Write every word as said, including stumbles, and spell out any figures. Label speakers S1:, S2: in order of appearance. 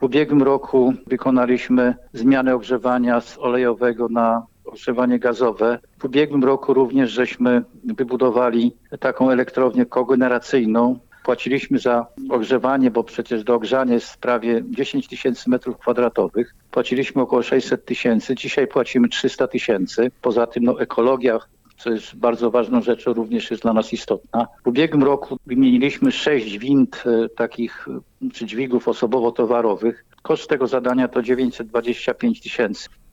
S1: W ubiegłym roku wykonaliśmy zmianę ogrzewania z olejowego na ogrzewanie gazowe. W ubiegłym roku również żeśmy wybudowali taką elektrownię kogeneracyjną. Płaciliśmy za ogrzewanie, bo przecież do ogrzania jest prawie dziesięć tysięcy metrów kwadratowych. Płaciliśmy około sześćset tysięcy, dzisiaj płacimy trzysta tysięcy. Poza tym no, ekologia, co jest bardzo ważną rzeczą, również jest dla nas istotna. W ubiegłym roku wymieniliśmy sześć wind e, takich czy dźwigów osobowo-towarowych. Koszt tego zadania to dziewięćset dwadzieścia pięć tysięcy.